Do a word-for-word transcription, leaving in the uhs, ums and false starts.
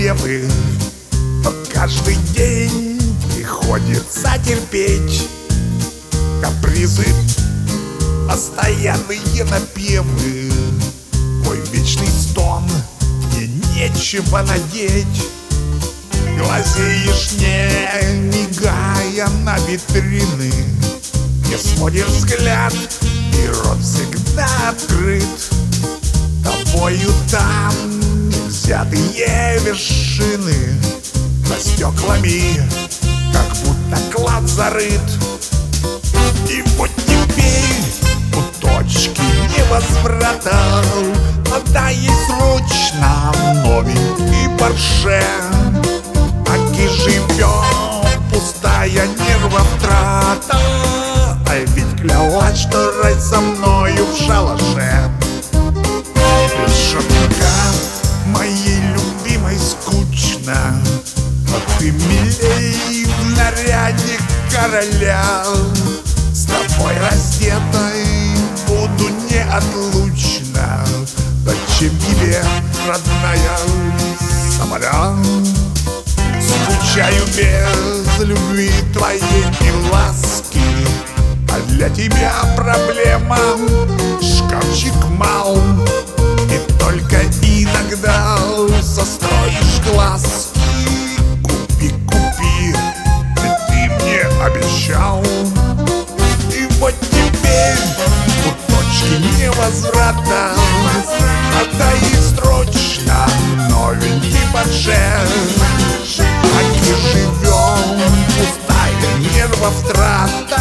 напевы, но каждый день приходится терпеть капризы, постоянные напевы. Твой вечный стон, мне нечего надеть. Глазеешь, не мигая на витрины, не сводишь взгляд, и рот всегда открыт. Тобою там невзятые вершины за стеклами, как будто клад зарыт. И вот теперь у точки невозврата отдай срочно новенький Порше. Так и живем, пустая нервов трата, а ведь клялась, что рай со мною в шалаше. Без шутника моей любимой скучно, но ты милей в наряде короля. С тобой раздетой буду неотлучно. Зачем тебе, родная, самоля? Скучаю без любви твоей и ласки, а для тебя проблема шкафчик мал. И только иногда состроишь глазки. Купи, купи, ты мне обещал. И вот теперь у точки невозврата отдай срочно новенький Порше. Так и живем, пустая нервов трата,